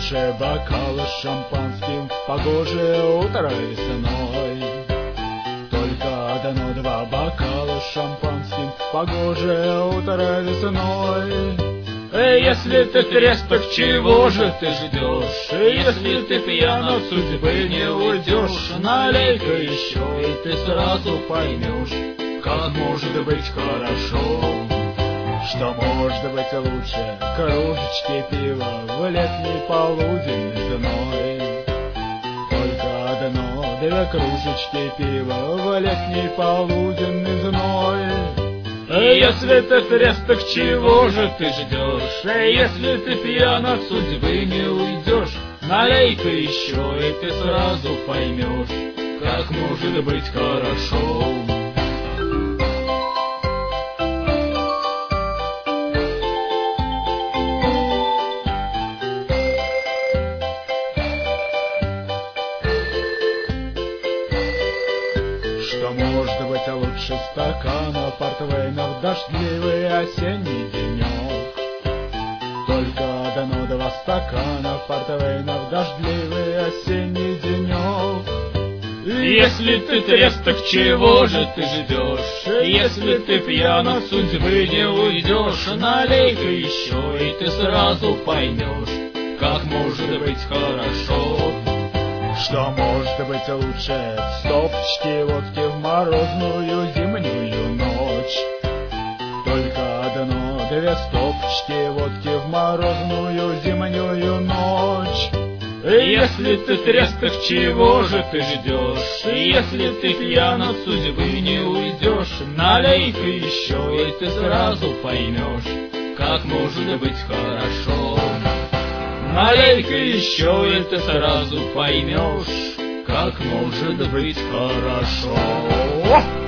душе бокал с шампанским в погожее утро весной. Только дано два бокала с шампанским в погожее утро весной. Если ты трезв, так чего же ты ждешь? Если ты пьян, от судьбы не уйдешь. Налей-ка еще, и ты сразу поймешь, как может быть хорошо. Что может быть лучше кружечки пива в летний полуденный зной? Только одно, две кружечки пива в летний полуденный зной. Если ты трезв, так чего же ты ждешь? Если ты пьян, от судьбы не уйдешь. Налей-ка еще, и ты сразу поймешь, как может быть хорошо. Что может быть лучше стакана портвейна в дождливый осенний денек? Только дано два стакана портвейна в дождливый осенний денек. Если ты трезв, так чего же ты ждешь? Если ты пьян, от судьбы не уйдешь. Налей-ка еще, и ты сразу поймешь, как может быть хорошо. Что может быть лучше стопочки водки в морозную зимнюю ночь? Только одно, две стопочки водки в морозную зимнюю ночь. Если ты трезв, так чего же ты ждешь? Если ты пьян, от судьбы не уйдешь. Налей-ка еще, и ты сразу поймешь, как может быть хорошо. Налей-ка еще, и ты сразу поймешь, как может быть хорошо.